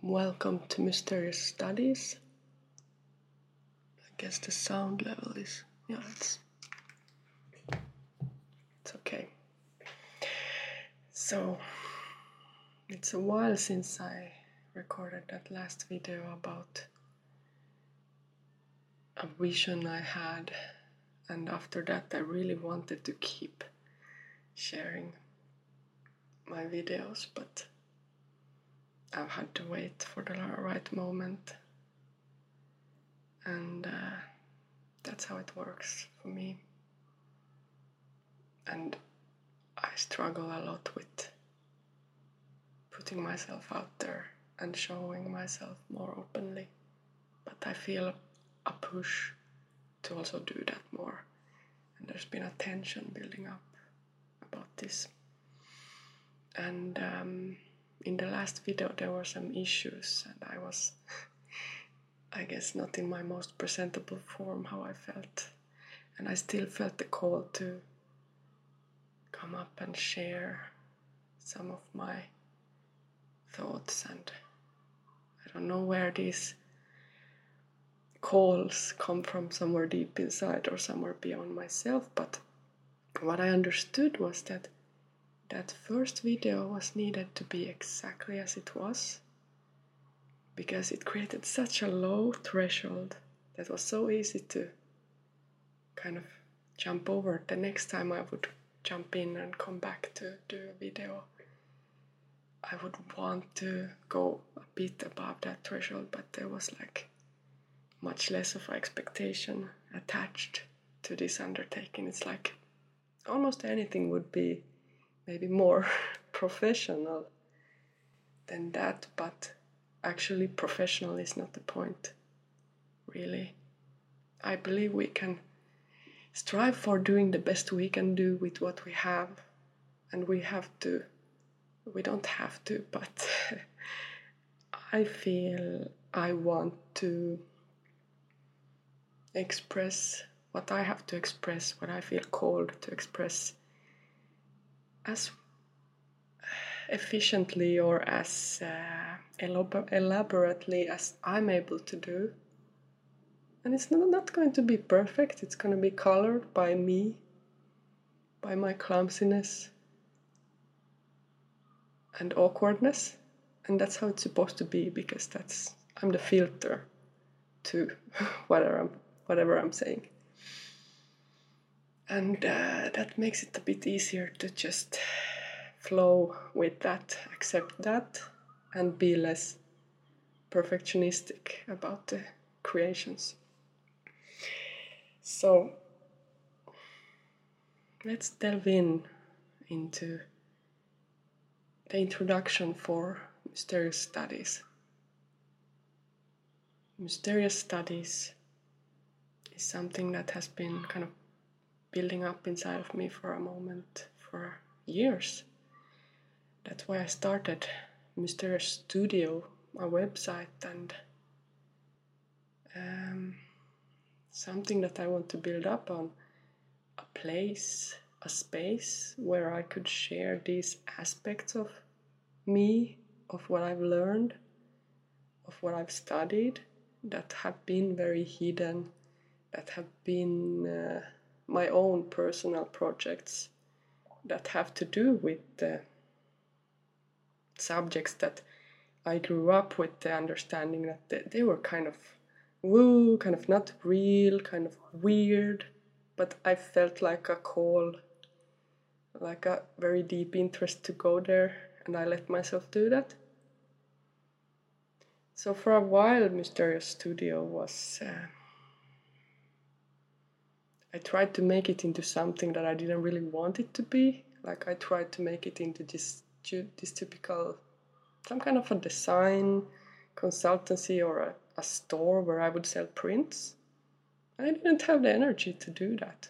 Welcome to Mysterious Studies. I guess the sound level is, it's okay. So, it's a while since I recorded that last video about a vision I had, and after that I really wanted to keep sharing my videos, but I've had to wait for the right moment, and that's how it works for me. And I struggle a lot with putting myself out there and showing myself more openly, but I feel a push to also do that more, and there's been a tension building up about this. And in the last video there were some issues, and I was I guess not in my most presentable form how I felt, and I still felt the call to come up and share some of my thoughts, and I don't know where these calls come from, somewhere deep inside or somewhere beyond myself, but what I understood was that first video was needed to be exactly as it was, because it created such a low threshold that was so easy to kind of jump over. The next time I would jump in and come back to do a video, I would want to go a bit above that threshold, but there was like much less of expectation attached to this undertaking. It's like almost anything would be maybe more professional than that, but actually professional is not the point, really. I believe we can strive for doing the best we can do with what we have, and we don't have to, but I feel I want to express what I have to express, what I feel called to express, as efficiently or as elaborately as I'm able to do. And it's not going to be perfect, it's going to be colored by me, by my clumsiness and awkwardness, and that's how it's supposed to be, because I'm the filter to whatever I'm saying. And that makes it a bit easier to just flow with that, accept that, and be less perfectionistic about the creations. So let's delve into the introduction for Mysterious Studies. Mysterious Studies is something that has been kind of building up inside of me for years. That's why I started Mysterious Studio, a website, and something that I want to build up on, a place, a space where I could share these aspects of me, of what I've learned, of what I've studied, that have been very hidden, that have been my own personal projects, that have to do with the subjects that I grew up with, the understanding that they were kind of woo, kind of not real, kind of weird, but I felt like a call, like a very deep interest to go there, and I let myself do that. So for a while, Mysterious Studio was... I tried to make it into something that I didn't really want it to be. Like I tried to make it into this typical, some kind of a design consultancy or a store where I would sell prints. And I didn't have the energy to do that.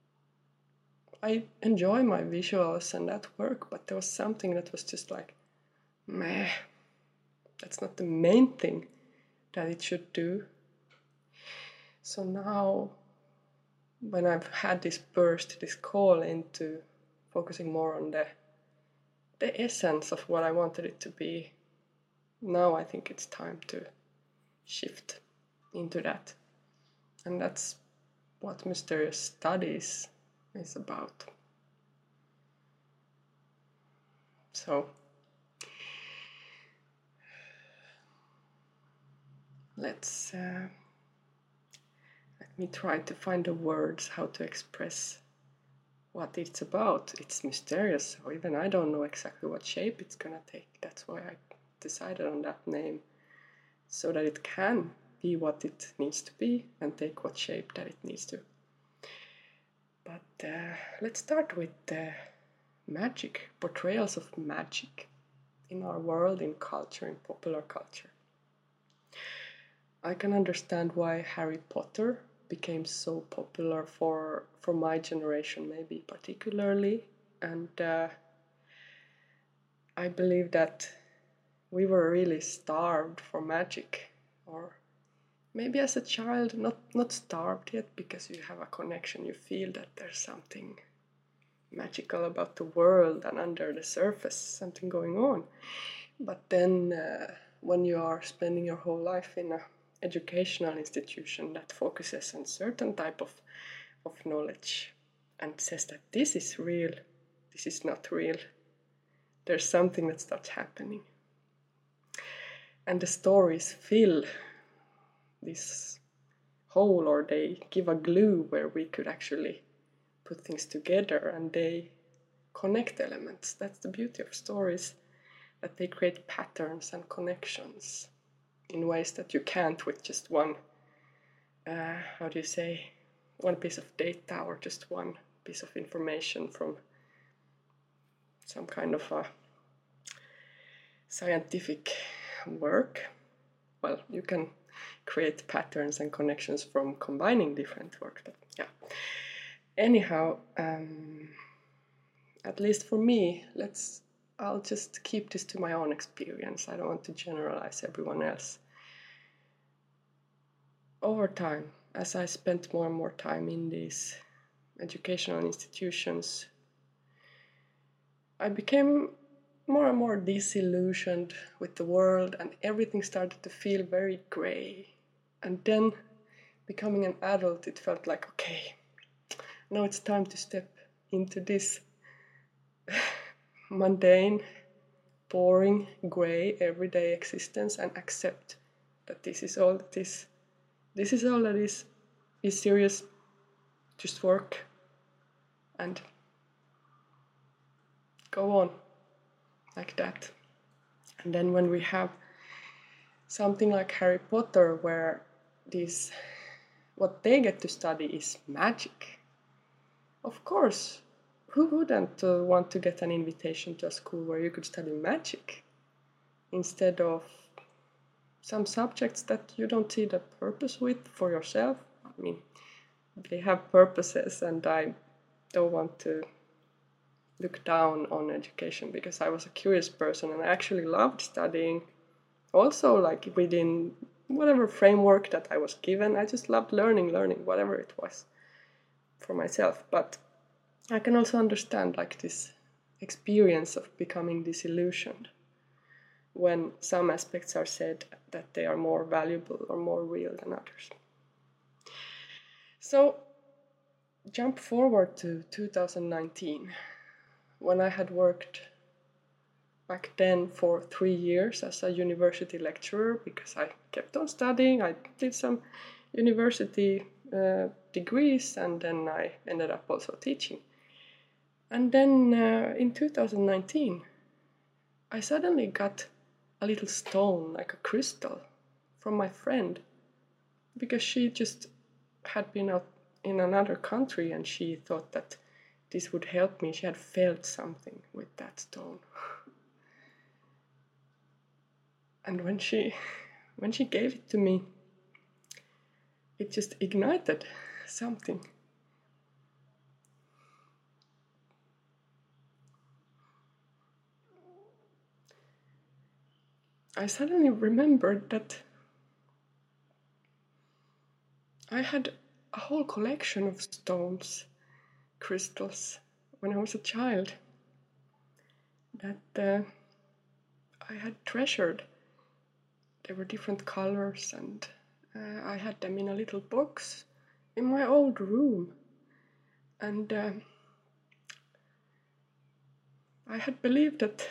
I enjoy my visuals and that work, but there was something that was just like, meh, that's not the main thing that it should do. So now, when I've had this burst, this call into focusing more on the essence of what I wanted it to be, now I think it's time to shift into that. And that's what Mysterious Studies is about. So let me try to find the words how to express what it's about. It's mysterious, so even I don't know exactly what shape it's gonna take. That's why I decided on that name, so that it can be what it needs to be and take what shape that it needs to. But let's start with magic, portrayals of magic in our world, in culture, in popular culture. I can understand why Harry Potter became so popular for my generation, maybe particularly, and I believe that we were really starved for magic, or maybe as a child, not starved yet, because you have a connection, you feel that there's something magical about the world and under the surface, something going on. But then when you are spending your whole life in an educational institution that focuses on certain type of knowledge and says that this is real, this is not real, there's something that starts happening. And the stories fill this hole, or they give a glue where we could actually put things together, and they connect elements. That's the beauty of stories, that they create patterns and connections in ways that you can't with just one, one piece of data, or just one piece of information from some kind of a scientific work. Well, you can create patterns and connections from combining different work, but yeah. Anyhow, at least for me, I'll just keep this to my own experience. I don't want to generalize everyone else. Over time, as I spent more and more time in these educational institutions, I became more and more disillusioned with the world, and everything started to feel very gray. And then, becoming an adult, it felt like, okay, now it's time to step into this mundane, boring, gray, everyday existence and accept that this is all that is. This is all that is. Be serious, just work, and go on like that. And then when we have something like Harry Potter, where what they get to study is magic, of course, who wouldn't want to get an invitation to a school where you could study magic instead of some subjects that you don't see the purpose with for yourself? I mean, they have purposes, and I don't want to look down on education, because I was a curious person and I actually loved studying. Also, like within whatever framework that I was given, I just loved learning, whatever it was for myself. But I can also understand like this experience of becoming disillusioned when some aspects are said that they are more valuable or more real than others. So, jump forward to 2019, when I had worked back then for 3 years as a university lecturer, because I kept on studying. I did some university degrees, and then I ended up also teaching. And then in 2019, I suddenly got a little stone, like a crystal, from my friend, because she just had been out in another country and she thought that this would help me. She had felt something with that stone. And when she gave it to me, it just ignited something. I suddenly remembered that I had a whole collection of stones, crystals, when I was a child, that I had treasured They were different colors, and I had them in a little box in my old room. And I had believed that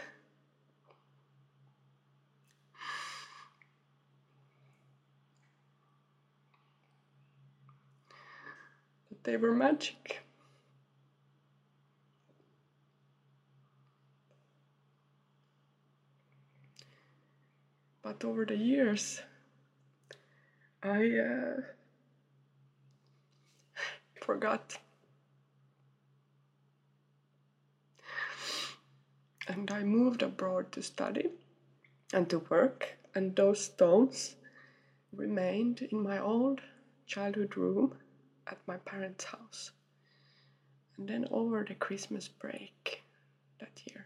they were magic. But over the years, I forgot. And I moved abroad to study and to work, and those stones remained in my old childhood room at my parents' house. And then over the Christmas break that year,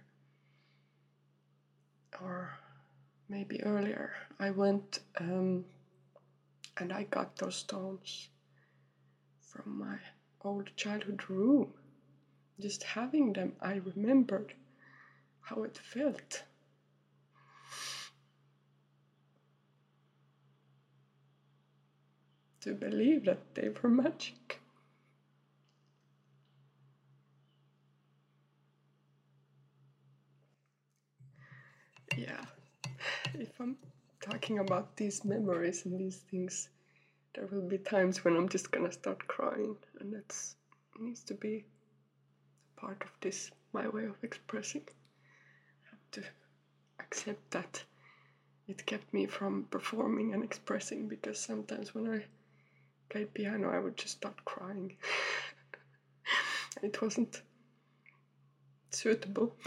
or maybe earlier, I went and I got those stones from my old childhood room. Just having them, I remembered how it felt. To believe that they were magic. Yeah, if I'm talking about these memories and these things, there will be times when I'm just gonna start crying, and that needs to be part of this, my way of expressing. I have to accept that it kept me from performing and expressing, because sometimes when I played piano I would just start crying. It wasn't suitable.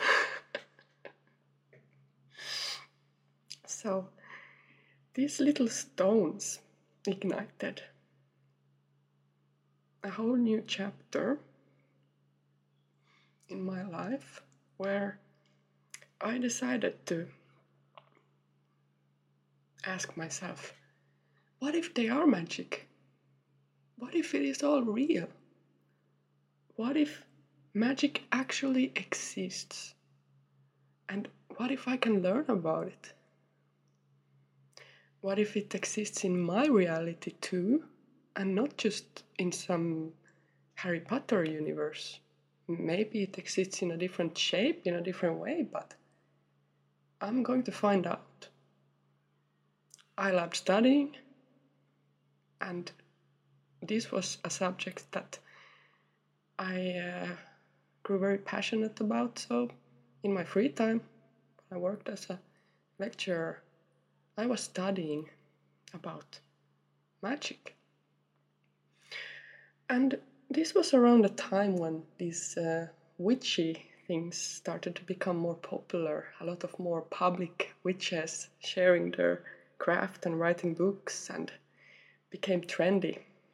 So these little stones ignited a whole new chapter in my life, where I decided to ask myself, what if they are magic? What if it is all real? What if magic actually exists? And what if I can learn about it? What if it exists in my reality too, and not just in some Harry Potter universe? Maybe it exists in a different shape, in a different way, but I'm going to find out. I loved studying, and this was a subject that I grew very passionate about. So in my free time, I worked as a lecturer. I was studying about magic. And this was around the time when these witchy things started to become more popular. A lot of more public witches sharing their craft and writing books, and became trendy.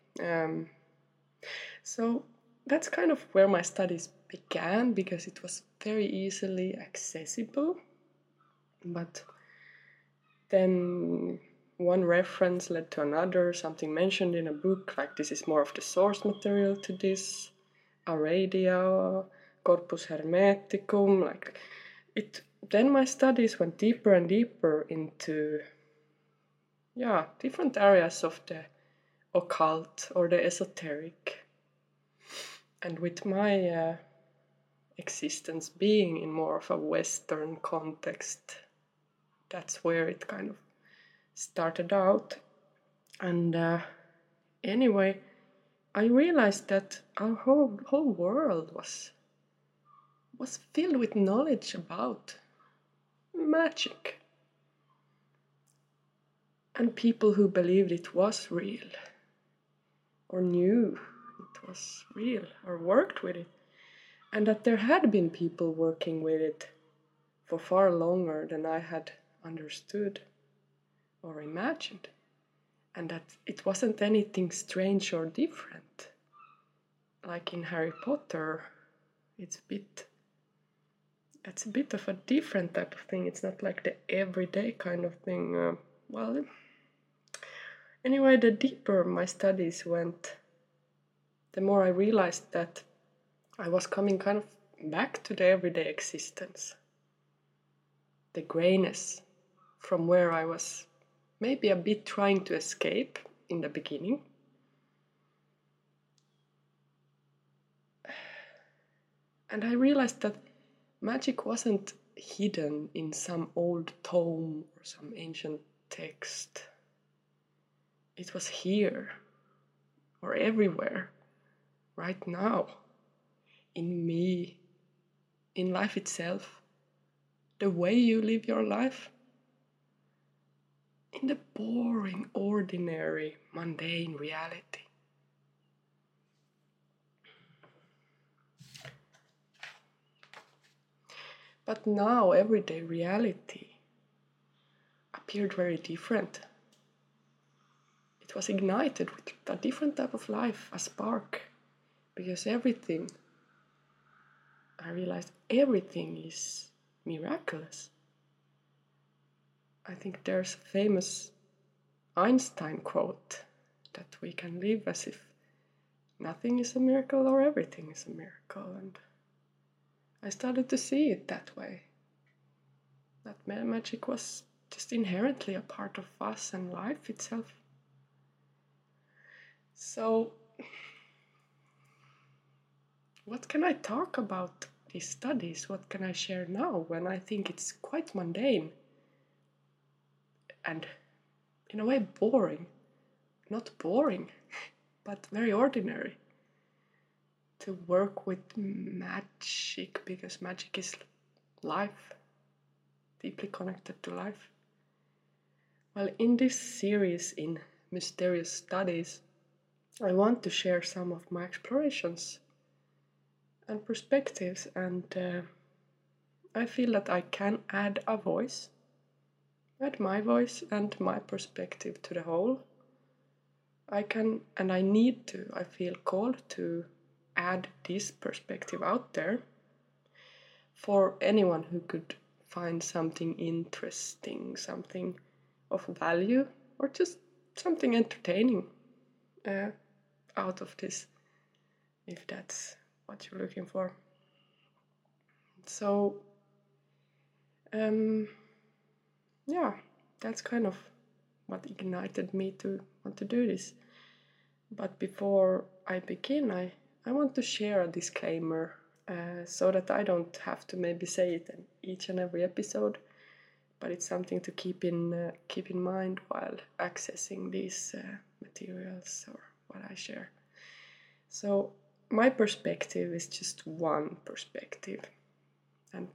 So that's kind of where my studies began, because it was very easily accessible. But then one reference led to another, something mentioned in a book, like this is more of the source material to this, Aradia, Corpus Hermeticum, like it. Then my studies went deeper and deeper into, different areas of the occult or the esoteric. And with my existence being in more of a Western context, that's where it kind of started out. And anyway, I realized that our whole world was filled with knowledge about magic, and people who believed it was real, or knew it was real, or worked with it, and that there had been people working with it for far longer than I had understood or imagined, and that it wasn't anything strange or different. Like in Harry Potter, it's a bit of a different type of thing. It's not like the everyday kind of thing. Anyway, the deeper my studies went, the more I realized that I was coming kind of back to the everyday existence. The grayness from where I was maybe a bit trying to escape in the beginning. And I realized that magic wasn't hidden in some old tome or some ancient text. It was here, or everywhere, right now, in me, in life itself, the way you live your life, in the boring, ordinary, mundane reality. But now everyday reality appeared very different. It was ignited with a different type of life, a spark, because everything, I realized everything is miraculous. I think there's a famous Einstein quote that we can live as if nothing is a miracle or everything is a miracle, and I started to see it that way. That magic was just inherently a part of us and life itself. So, what can I talk about these studies? What can I share now when I think it's quite mundane and in a way boring? Not boring, but very ordinary. To work with magic, because magic is life, deeply connected to life. Well, in this series in Mysterious Studies, I want to share some of my explorations and perspectives, and I feel that I can add a voice, add my voice and my perspective to the whole. I can, and I need to, I feel called to add this perspective out there for anyone who could find something interesting, something of value, or just something entertaining out of this, if that's what you're looking for. So, yeah, that's kind of what ignited me to want to do this. But before I begin, I want to share a disclaimer so that I don't have to maybe say it in each and every episode, but it's something to keep in mind while accessing these materials or what I share. So my perspective is just one perspective, and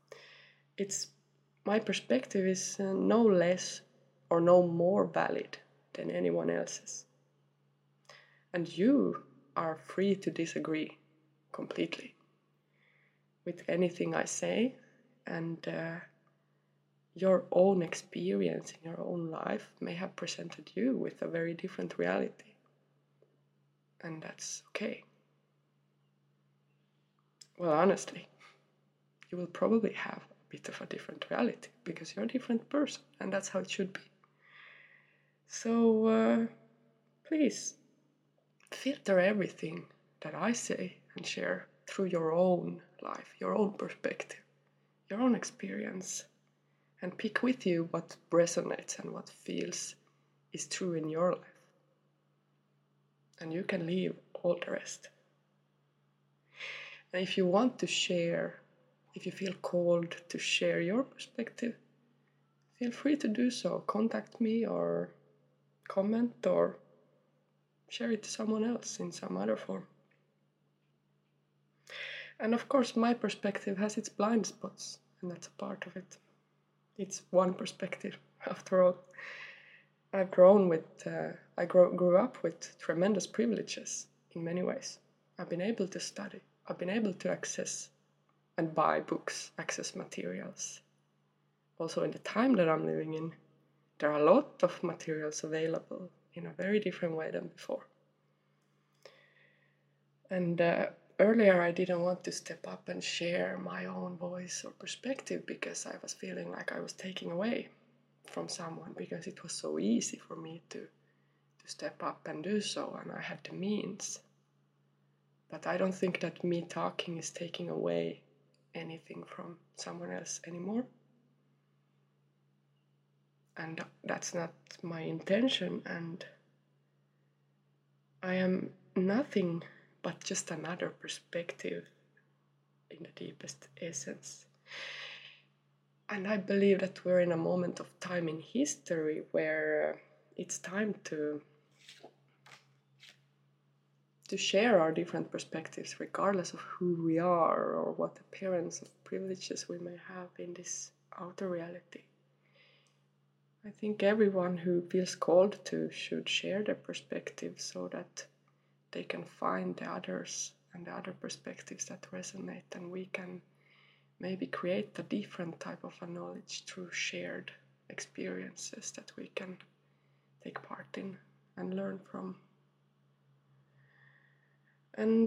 my perspective is no less or no more valid than anyone else's. And you are free to disagree completely with anything I say, and your own experience in your own life may have presented you with a very different reality. And that's okay. Well, honestly, you will probably have a bit of a different reality because you're a different person, and that's how it should be. So please filter everything that I say and share through your own life, your own perspective, your own experience, and pick with you what resonates and what feels is true in your life. And you can leave all the rest. And if you want to share, if you feel called to share your perspective, feel free to do so. Contact me or comment or share it to someone else in some other form. And of course, my perspective has its blind spots, and that's a part of it. It's one perspective, after all. I've grown with, I grew up with tremendous privileges in many ways. I've been able to study. I've been able to access and buy books, access materials. Also, in the time that I'm living in, there are a lot of materials available in a very different way than before. And earlier I didn't want to step up and share my own voice or perspective because I was feeling like I was taking away from someone, because it was so easy for me to step up and do so, and I had the means. But I don't think that me talking is taking away anything from someone else anymore. and that's not my intention, and I am nothing but just another perspective in the deepest essence. And I believe that we're in a moment of time in history where it's time to share our different perspectives, regardless of who we are or what appearance of privileges we may have in this outer reality. I think everyone who feels called to should share their perspective so that they can find the others and the other perspectives that resonate, and we can maybe create a different type of a knowledge through shared experiences that we can take part in and learn from. And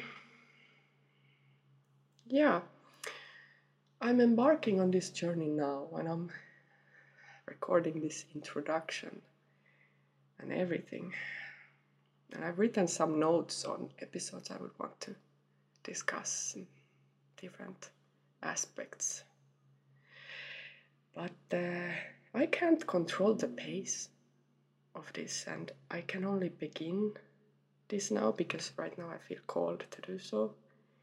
yeah, I'm embarking on this journey now, and I'm recording this introduction and everything. And I've written some notes on episodes I would want to discuss in different aspects. But I can't control the pace of this, and I can only begin this now because right now I feel called to do so.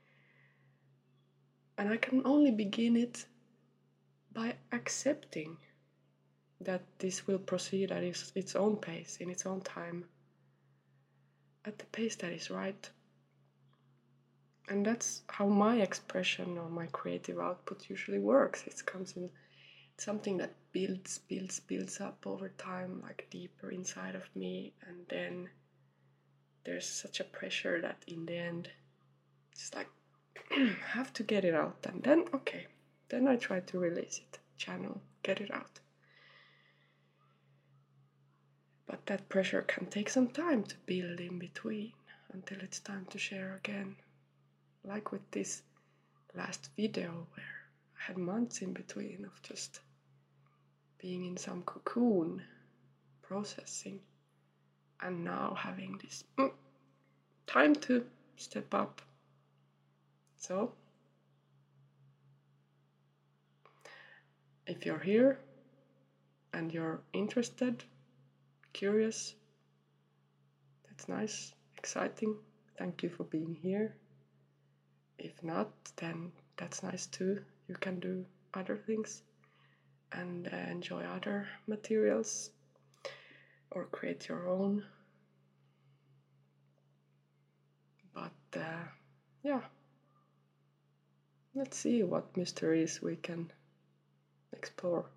And I can only begin it by accepting that this will proceed at its own pace, in its own time, at the pace that is right. And that's how my expression or my creative output usually works. It comes in something that builds up over time, like deeper inside of me, and then there's such a pressure that in the end it's like have to get it out, and then okay, then I try to release it, channel, get it out. But that pressure can take some time to build in between until it's time to share again. Like with this last video where I had months in between of just being in some cocoon, processing, and now having this time to step up. So, if you're here and you're interested, curious, that's nice, exciting, thank you for being here. If not, then that's nice too. You can do other things and enjoy other materials or create your own. But yeah, let's see what mysteries we can explore.